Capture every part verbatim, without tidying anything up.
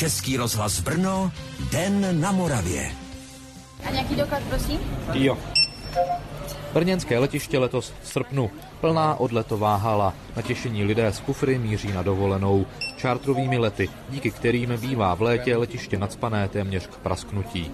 Český rozhlas Brno, Den na Moravě. A nějaký doklad, prosím? Jo. Brněnské letiště letos v srpnu. Plná odletová hala. Natěšení lidé z kufry míří na dovolenou. Čártrovými lety, díky kterým bývá v létě letiště nacpané téměř k prasknutí.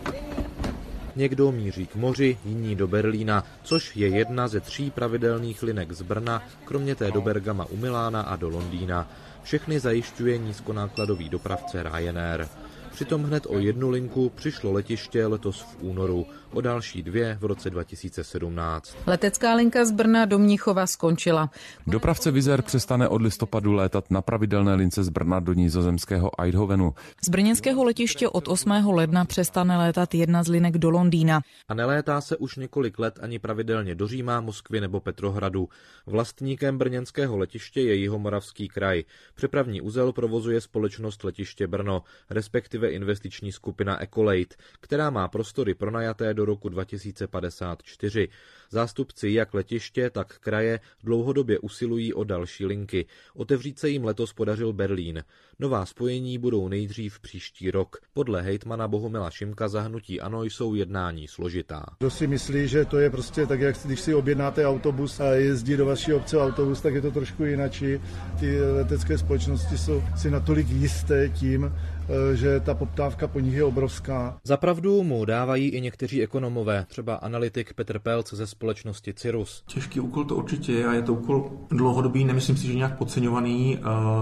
Někdo míří k moři, jiní do Berlína, což je jedna ze tří pravidelných linek z Brna, kromě té do Bergama u Milána a do Londýna. Všechny zajišťuje nízkonákladový dopravce Ryanair. Přitom hned o jednu linku přišlo letiště letos v únoru, o další dvě v roce dva tisíce sedmnáct. Letecká linka z Brna do Mnichova skončila. Dopravce Wizz Air přestane od listopadu létat na pravidelné lince z Brna do nizozemského Eindhovenu. Z brněnského letiště od osmého ledna přestane létat jedna z linek do Londýna. A nelétá se už několik let ani pravidelně do Říma, Moskvy nebo Petrohradu. Vlastníkem brněnského letiště je Jihomoravský kraj. Přepravní uzel provozuje společnost Letiště Brno, respektive investiční skupina Ecolate, která má prostory pronajaté do roku dva tisíce padesát čtyři. Zástupci jak letiště, tak kraje dlouhodobě usilují o další linky. Otevřít se jim letos podařil Berlín. Nová spojení budou nejdřív příští rok. Podle hejtmana Bohumila Šimka za hnutí ANO jsou jednání složitá. Kdo si myslí, že to je prostě tak, jak když si objednáte autobus a jezdí do vaší obce autobus, tak je to trošku jinačí. Ty letecké společnosti jsou si natolik jisté tím, že ta poptávka po nich je obrovská. Za pravdu mu dávají i někteří ekonomové, třeba analytik Petr Pelc ze společnosti Cirrus. Těžký úkol to určitě je a je to úkol dlouhodobý, nemyslím si, že nějak podceňovaný.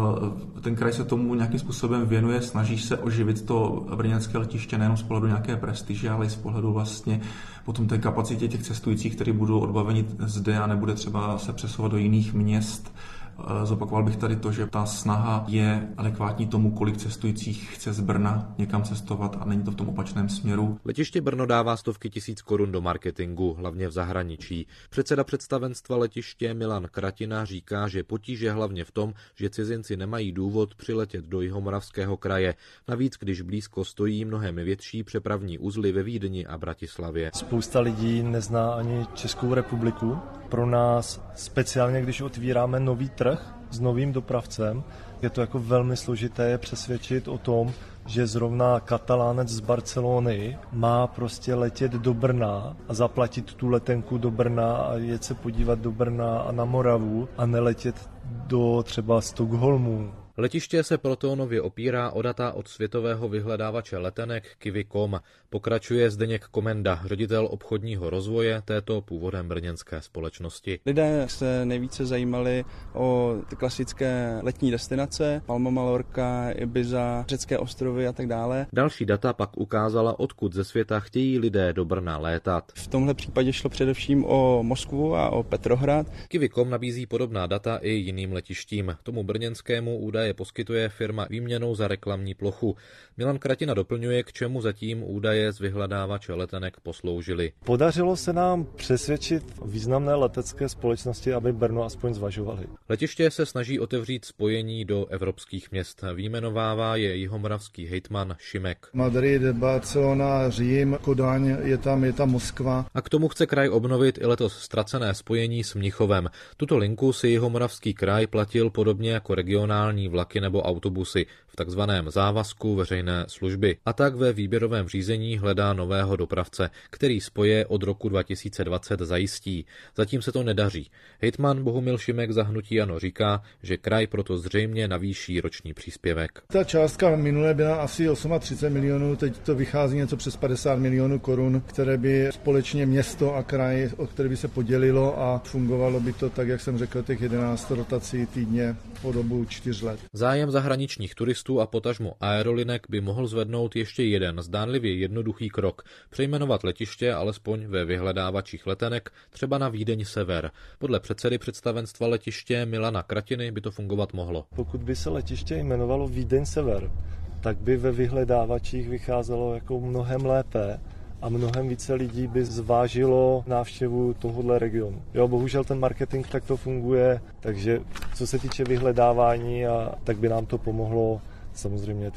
Ten kraj se tomu nějakým způsobem věnuje, snaží se oživit to brněnské letiště nejenom z pohledu nějaké prestiže, ale i z pohledu vlastně potom té kapacitě těch cestujících, kteří budou odbaveni zde a nebude třeba se přesouvat do jiných měst. Zopakoval bych tady to, že ta snaha je adekvátní tomu, kolik cestujících chce z Brna někam cestovat a není to v tom opačném směru. Letiště Brno dává stovky tisíc korun do marketingu, hlavně v zahraničí. Předseda představenstva letiště Milan Kratina říká, že potíže hlavně v tom, že cizinci nemají důvod přiletět do Jihomoravského kraje. Navíc, když blízko stojí mnohem větší přepravní uzly ve Vídni a Bratislavě. Spousta lidí nezná ani Českou republiku. Pro nás speciálně, když otvíráme nový trh s novým dopravcem, je to jako velmi složité je přesvědčit o tom, že zrovna Katalánec z Barcelony má prostě letět do Brna a zaplatit tu letenku do Brna a jet se podívat do Brna a na Moravu a neletět do třeba Stockholmu. Letiště se proto nově opírá o data od světového vyhledávače letenek Kiwi tečka com. Pokračuje Zdeněk Komenda, ředitel obchodního rozvoje této původem brněnské společnosti. Lidé se nejvíce zajímali o ty klasické letní destinace, Palma Mallorca, Ibiza, řecké ostrovy a tak dále. Další data pak ukázala, odkud ze světa chtějí lidé do Brna létat. V tomhle případě šlo především o Moskvu a o Petrohrad. Kiwi tečka com nabízí podobná data i jiným letištím. Tomu brněnskému údaje poskytuje firma výměnou za reklamní plochu. Milan Kratina doplňuje, k čemu zatím údaje z vyhledávače letenek posloužily. Podařilo se nám přesvědčit významné letecké společnosti, aby Brno aspoň zvažovali. Letiště se snaží otevřít spojení do evropských měst. Výjmenovává je jihomoravský hejtman Šimek. Madrid, Barcelona, Řím, Kodaň, je tam, je tam Moskva. A k tomu chce kraj obnovit i letos ztracené spojení s Mnichovem. Tuto linku si Jihomoravský kraj platil podobně jako regionální vlaky nebo autobusy v takzvaném závazku veřejné služby. A tak ve výběrovém řízení hledá nového dopravce, který spoje od roku dva tisíce dvacet zajistí. Zatím se to nedaří. Hejtman Bohumil Šimek za hnutí ANO říká, že kraj proto zřejmě navýší roční příspěvek. Ta částka minule byla asi třicet osm milionů, teď to vychází něco přes padesát milionů korun, které by společně město a kraj, o které by se podělilo a fungovalo by to tak, jak jsem řekl, těch jedenáct rotací týdně po dobu čtyř let. Zájem zahraničních turistů a potažmo aerolinek by mohl zvednout ještě jeden zdánlivě jednoduchý krok. Přejmenovat letiště alespoň ve vyhledávačích letenek třeba na Vídeň Sever. Podle předsedy představenstva letiště Milana Kratiny by to fungovat mohlo. Pokud by se letiště jmenovalo Vídeň Sever, tak by ve vyhledávačích vycházelo jako mnohem lépe a mnohem více lidí by zvážilo návštěvu tohohle regionu. Jo, bohužel ten marketing takto funguje, takže co se týče vyhledávání, a tak by nám to pomohlo. Samozřejmě to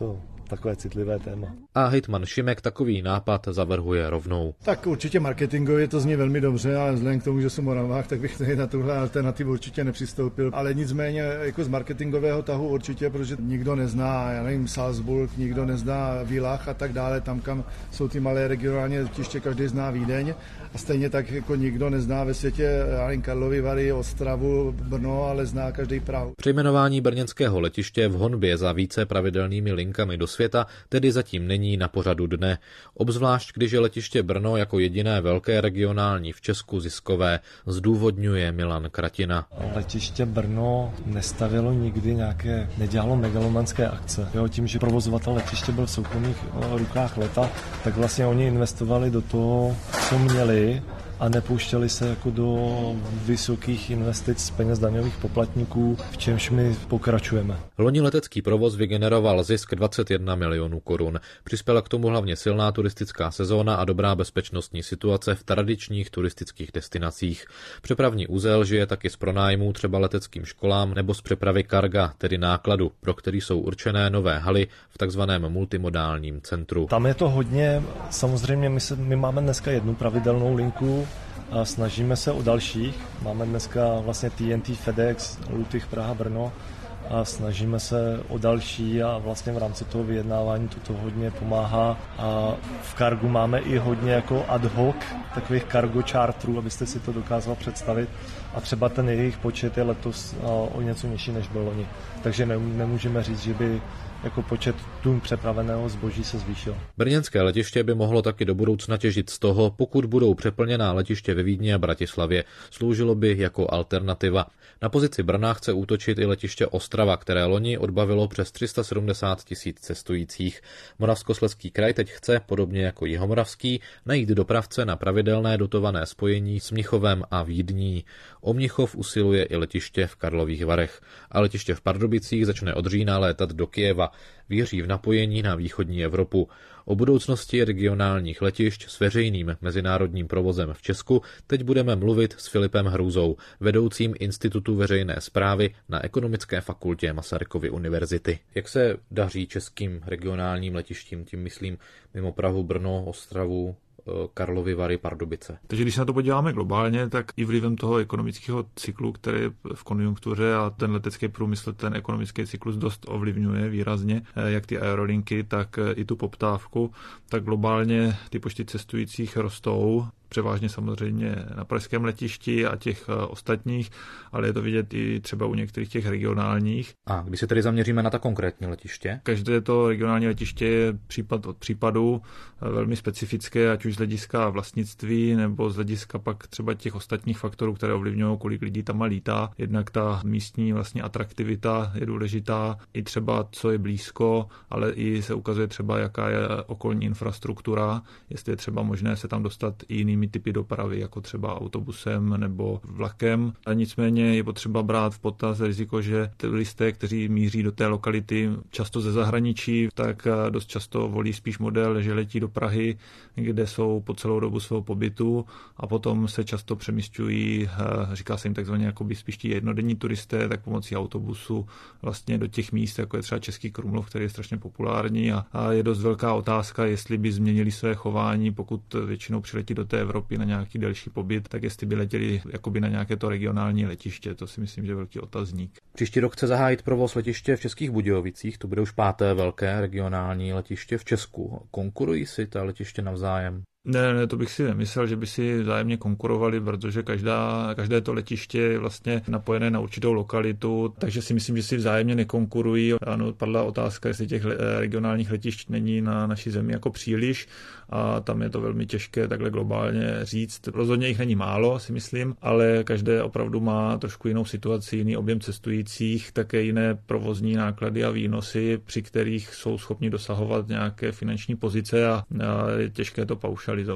takové citlivé téma. A hejtman Šimek takový nápad zavrhuje rovnou. Tak určitě marketingově to zní velmi dobře, ale vzhledem k tomu, že jsem Moravák, tak bych tady na tuhle alternativu určitě nepřistoupil. Ale nicméně jako z marketingového tahu určitě, protože nikdo nezná, já nevím, Salzburg, nikdo nezná Villach a tak dále, tam kam jsou ty malé regionální letiště, každý zná Vídeň. A stejně tak jako nikdo nezná ve světě, já nevím, Karlovy Vary, Ostravu, Brno, ale zná každý Prahu. Přejmenování brněnského letiště v honbě za více pravidelnými linkami do světa tedy zatím není na pořadu dne. Obzvlášť, když je letiště Brno jako jediné velké regionální v Česku ziskové, zdůvodňuje Milan Kratina. Letiště Brno nestavilo nikdy nějaké, nedělalo megalomanské akce. Jo, tím, že provozovatel letiště byl v soukromých rukách Leta, tak vlastně oni investovali do toho, co měli, a nepouštěli se jako do vysokých investic z peněz daňových poplatníků, v čemž my pokračujeme. Loni letecký provoz vygeneroval zisk dvacet jedna milionů korun. Přispěla k tomu hlavně silná turistická sezóna a dobrá bezpečnostní situace v tradičních turistických destinacích. Přepravní úzel žije taky z pronájmů třeba leteckým školám nebo z přepravy karga, tedy nákladu, pro který jsou určené nové haly v takzvaném multimodálním centru. Tam je to hodně, samozřejmě my, se, my máme dneska jednu pravidelnou linku, a snažíme se o dalších. Máme dneska vlastně T N T, FedEx, Lutych, Praha, Brno a snažíme se o další a vlastně v rámci toho vyjednávání toto hodně pomáhá. A v kargu máme i hodně jako ad hoc takových cargo charterů, abyste si to dokázal představit. A třeba ten jejich počet je letos o něco nižší, než byl loni. Takže nemůžeme říct, že by jako počet tun přepraveného zboží se zvýšil. Brněnské letiště by mohlo taky do budoucna těžit z toho, pokud budou přeplněná letiště ve Vídni a Bratislavě. Sloužilo by jako alternativa. Na pozici Brna chce útočit i letiště Ostrava, které loni odbavilo přes tři sta sedmdesát tisíc cestujících. Moravskoslezský kraj teď chce, podobně jako Jihomoravský, najít dopravce na pravidelné dotované spojení s Mnichovem a Vídní. O Mnichov usiluje i letiště v Karlových Varech. A letiště v Pardubicích začne od října létat do Kyjeva. Věří v napojení na východní Evropu. O budoucnosti regionálních letišť s veřejným mezinárodním provozem v Česku teď budeme mluvit s Filipem Hrůzou, vedoucím Institutu veřejné správy na Ekonomické fakultě Masarykovy univerzity. Jak se daří českým regionálním letištím, tím myslím mimo Prahu, Brno, Ostravu, Karlovy Vary, Pardubice? Takže když se na to podíváme globálně, tak i vlivem toho ekonomického cyklu, který je v konjunktuře a ten letecký průmysl, ten ekonomický cyklus dost ovlivňuje výrazně, jak ty aerolinky, tak i tu poptávku, tak globálně ty počty cestujících rostou. Převážně samozřejmě na pražském letišti a těch ostatních, ale je to vidět i třeba u některých těch regionálních. A když se tedy zaměříme na ta konkrétní letiště? Každé to regionální letiště je případ od případu velmi specifické, ať už z hlediska vlastnictví nebo z hlediska pak třeba těch ostatních faktorů, které ovlivňují, kolik lidí tam lítá. Jednak ta místní vlastně atraktivita je důležitá, i třeba co je blízko, ale i se ukazuje třeba, jaká je okolní infrastruktura, jestli je třeba možné se tam dostat i jiným typy dopravy, jako třeba autobusem nebo vlakem. A nicméně je potřeba brát v potaz riziko, že turisté, kteří míří do té lokality často ze zahraničí, tak dost často volí spíš model, že letí do Prahy, kde jsou po celou dobu svého pobytu a potom se často přemísťují, říká se jim takzvaně jakoby spíš ti jednodenní turisté, tak pomocí autobusu vlastně do těch míst, jako je třeba Český Krumlov, který je strašně populární a, a je dost velká otázka, jestli by změnili své chování, pokud většinou přiletí do té Evropy na nějaký delší pobyt, tak jestli by letěli jakoby na nějaké to regionální letiště, to si myslím, že je velký otazník. Příští rok chce zahájit provoz letiště v Českých Budějovicích, to bude už páté velké regionální letiště v Česku. Konkurují si ta letiště navzájem? Ne, ne, to bych si nemyslel, že by si vzájemně konkurovali, protože každá, každé to letiště je vlastně napojené na určitou lokalitu, takže si myslím, že si vzájemně nekonkurují. Ano, padla otázka, jestli těch regionálních letišť není na naší zemi jako příliš a tam je to velmi těžké takhle globálně říct. Rozhodně jich není málo, si myslím, ale každé opravdu má trošku jinou situaci, jiný objem cestujících, také jiné provozní náklady a výnosy, při kterých jsou schopni dosahovat nějaké finanční pozice a je těžké to paušalizovat.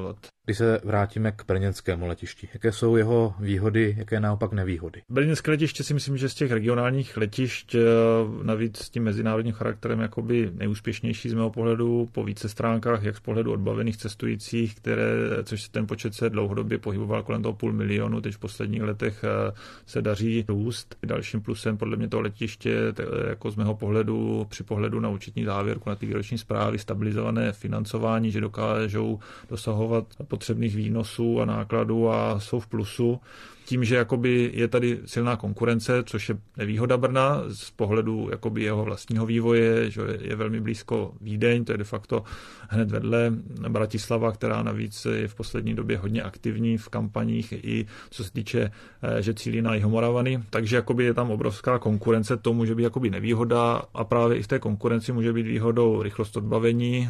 Když se vrátíme k brněnskému letišti, jaké jsou jeho výhody, jaké naopak nevýhody? Brněnské letiště si myslím, že z těch regionálních letišť navíc s tím mezinárodním charakterem jakoby nejúspěšnější z mého pohledu po více stránkách, jak z pohledu odbavených cestujících, které, což ten počet se dlouhodobě pohyboval kolem toho půl milionu, teď v posledních letech se daří růst. Dalším plusem podle mě toho letiště, jako z mého pohledu, při pohledu na účetní závěrku, na ty výroční zprávy, stabilizované financování, že dokážou dosahovat potřebných výnosů a nákladů a jsou v plusu. Tím, že jakoby je tady silná konkurence, což je nevýhoda Brna z pohledu jakoby jeho vlastního vývoje, že je velmi blízko Vídeň, to je de facto hned vedle Bratislava, která navíc je v poslední době hodně aktivní v kampaních i co se týče, že cílí na Jihomoravany, takže jakoby je tam obrovská konkurence, to může být jakoby nevýhoda a právě i v té konkurenci může být výhodou rychlost odbavení,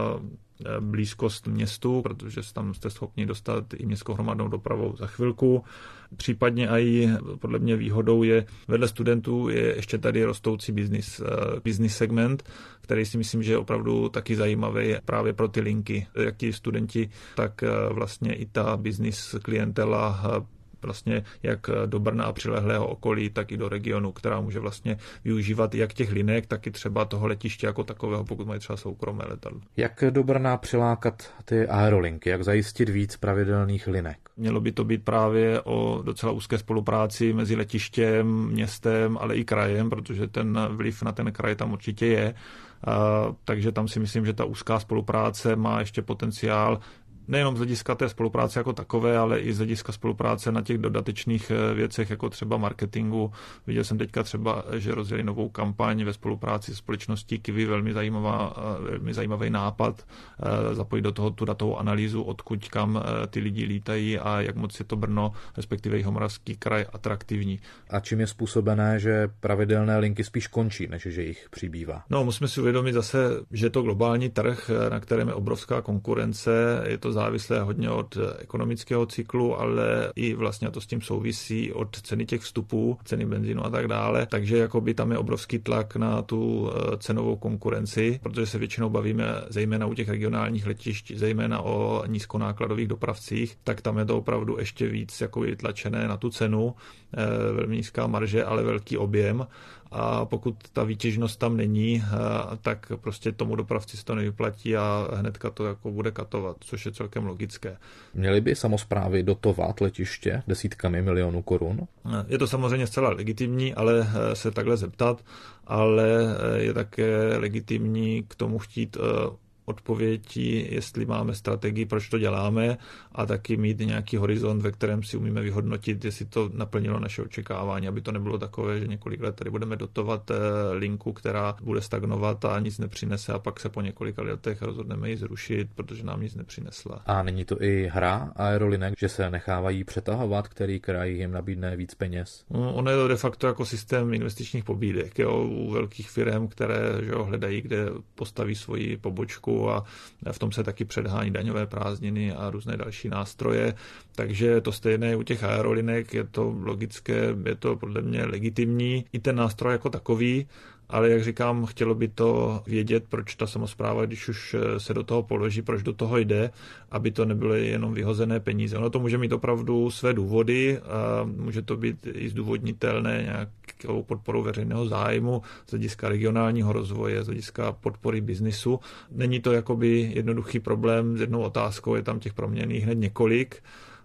blízkost městu, protože tam jste schopni dostat i městskou hromadnou dopravou za chvilku. Případně i podle mě výhodou je, vedle studentů je ještě tady rostoucí business, business segment, který si myslím, že je opravdu taky zajímavý právě pro ty linky. Jak ti studenti, tak vlastně i ta business klientela vlastně jak do Brna a přilehlého okolí, tak i do regionu, která může vlastně využívat jak těch linek, tak i třeba toho letiště jako takového, pokud mají třeba soukromé letadlo. Jak do Brna přilákat ty aerolinky, jak zajistit víc pravidelných linek? Mělo by to být právě o docela úzké spolupráci mezi letištěm, městem, ale i krajem, protože ten vliv na ten kraj tam určitě je. Takže tam si myslím, že ta úzká spolupráce má ještě potenciál nejenom z hlediska té spolupráce jako takové, ale i z hlediska spolupráce na těch dodatečných věcech, jako třeba marketingu. Viděl jsem teďka třeba, že rozjeli novou kampaň ve spolupráci s společností Kiwi, velmi, zajímavá, velmi zajímavý nápad, zapojit do toho tu datovou analýzu, odkud kam ty lidi lítají a jak moc je to Brno, respektive Jihomoravský kraj, atraktivní. A čím je způsobené, že pravidelné linky spíš končí, než že jich přibývá? No, musíme si uvědomit zase, že je to globální trh, na kterém je obrovská konkurence, je to závislé hodně od ekonomického cyklu, ale i vlastně to s tím souvisí od ceny těch vstupů, ceny benzínu a tak dále. Takže jakoby tam je obrovský tlak na tu cenovou konkurenci, protože se většinou bavíme zejména u těch regionálních letišť, zejména o nízkonákladových dopravcích, tak tam je to opravdu ještě víc jakoby tlačené na tu cenu, velmi nízká marže, ale velký objem. A pokud ta výtěžnost tam není, tak prostě tomu dopravci se to nevyplatí a hnedka to jako bude katovat, což je celkem logické. Měly by samosprávy dotovat letiště desítkami milionů korun? Je to samozřejmě zcela legitimní, ale se takhle zeptat, ale je také legitimní k tomu chtít odpovědi, jestli máme strategii, proč to děláme, a taky mít nějaký horizont, ve kterém si umíme vyhodnotit, jestli to naplnilo naše očekávání, aby to nebylo takové, že několik let tady budeme dotovat linku, která bude stagnovat a nic nepřinese, a pak se po několika letech rozhodneme ji zrušit, protože nám nic nepřinesla. A není to i hra aerolinek, že se nechávají přetahovat, který kraj jim nabídne víc peněz? No, ono je to de facto jako systém investičních pobídek, jo, u velkých firm, které že jo, hledají, kde postaví svoji pobočku, a v tom se taky předhání daňové prázdniny a různé další nástroje. Takže to stejné je u těch aerolinek, je to logické, je to podle mě legitimní. I ten nástroj jako takový, ale jak říkám, chtělo by to vědět, proč ta samospráva, když už se do toho položí, proč do toho jde, aby to nebyly jenom vyhozené peníze. Ono to může mít opravdu své důvody, a může to být i zdůvodnitelné nějakou podporou veřejného zájmu z hlediska regionálního rozvoje, z hlediska podpory biznisu. Není to jakoby jednoduchý problém s jednou otázkou, je tam těch proměnných hned několik.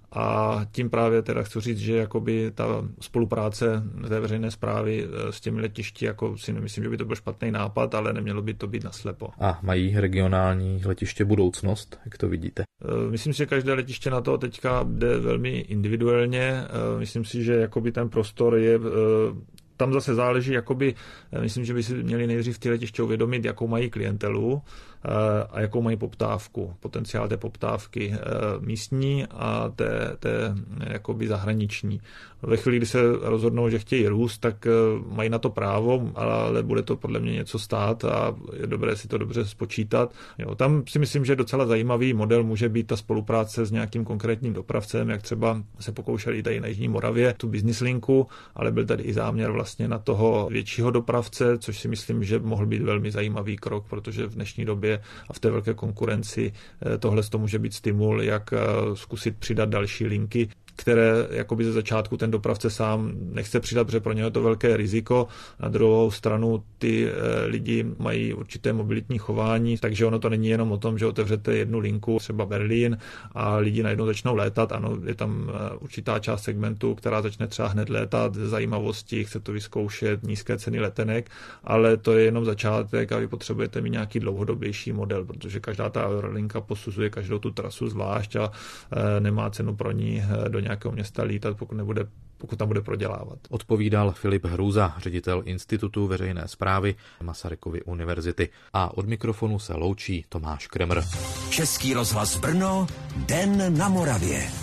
A tím právě teda chci říct, že jakoby ta spolupráce té veřejné správy s těmi letišti, jako si nemyslím, že by to byl špatný nápad, ale nemělo by to být naslepo. A mají regionální letiště budoucnost, jak to vidíte? Myslím si, že každé letiště na to teďka jde velmi individuálně. Myslím si, že jakoby ten prostor je... Tam zase záleží, jakoby, myslím, že by si měli nejdřív ty letiště uvědomit, jakou mají klientelu a jakou mají poptávku, potenciál té poptávky místní a té, té jakoby zahraniční. Ve chvíli, kdy se rozhodnou, že chtějí růst, tak mají na to právo, ale bude to podle mě něco stát a je dobré si to dobře spočítat. Jo, tam si myslím, že docela zajímavý model může být ta spolupráce s nějakým konkrétním dopravcem, jak třeba se pokoušeli tady na Jižní Moravě tu business linku, ale byl tady i záměr vlastně na toho většího dopravce, což si myslím, že mohl být velmi zajímavý krok, protože v dnešní době Moravě a v té velké konkurenci tohle to může být stimul, jak zkusit přidat další linky, které jakoby ze začátku ten dopravce sám nechce přidat, protože pro něho je to velké riziko. Na druhou stranu ty lidi mají určité mobilitní chování, takže ono to není jenom o tom, že otevřete jednu linku, třeba Berlín, a lidi najednou začnou létat. Ano, je tam určitá část segmentu, která začne třeba hned létat ze zajímavosti, chce to vyzkoušet, nízké ceny letenek, ale to je jenom začátek a vy potřebujete mít nějaký dlouhodobější model, protože každá ta aerolinka posuzuje každou tu trasu zvlášť a nemá cenu pro ní do nějakého města lítat, pokud nebude, pokud tam bude prodělávat. Odpovídal Filip Hrůza, ředitel Institutu veřejné správy Masarykovy univerzity. A od mikrofonu se loučí Tomáš Kremr. Český rozhlas Brno, Den na Moravě.